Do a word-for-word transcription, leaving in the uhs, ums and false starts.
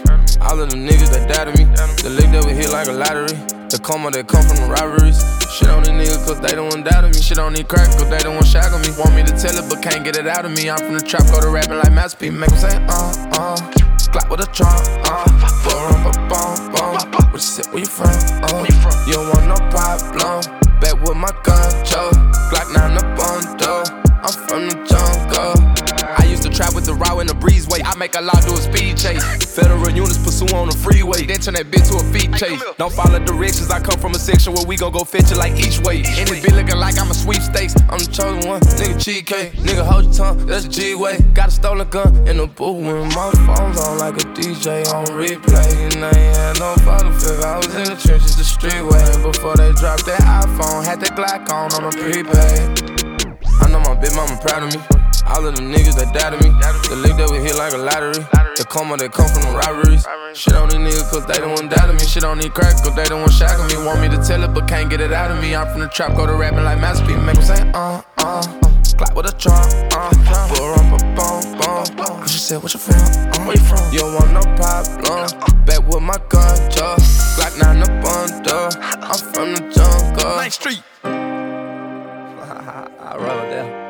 All of the niggas that died to me, the lick that we hit like a lottery, the coma that come from the robberies. Shit on these niggas cause they don't want doubt of me. Shit on these crack cause they don't want shackle me. Want me to tell it but can't get it out of me. I'm from the trap, go to rapping like Master P. Make 'em say uh uh Glock with a trunk, uh Put her up a bone, bone. What you say, where you from, uh You don't want no problem. Back with my gun, Joe. Glock nine up on the door. I'm from the jungle. I used to trap with the raw and the breezeway. I make a lot do a speed chase. Federal units pursue on the freeway. Then turn that bitch to a feet chase. Don't follow directions. I come from a section where we gon' go fetch it like each way. And this bitch looking like I'm a sweepstakes. I'm the chosen one. Nigga cheesecake. Nigga hold your tongue. That's a G-way. Got a stolen gun in the booth when my phone's on like a D J on replay. And I ain't had no father figure. I was in the trenches the street way. Before they dropped that iPhone, had that Glock on on a prepaid. I know my big mama proud of me. All of the niggas that died to me, the lick that we hit like a lottery, the coma that come from the robberies. Shit on these niggas cause they don't want doubt of me. Shit on these crack cause they don't want shackle me. Want me to tell it but can't get it out of me. I'm from the trap, go to rapping like Master P. Make 'em say uh uh Glock with a trunk, uh Put her up a bone, bone. She said, what you from? Uh, Where you from? You don't want no problem. Back with my gun, Joe. Glock nine up on the door. I'm from the jungle. Ninth Street. I roll down.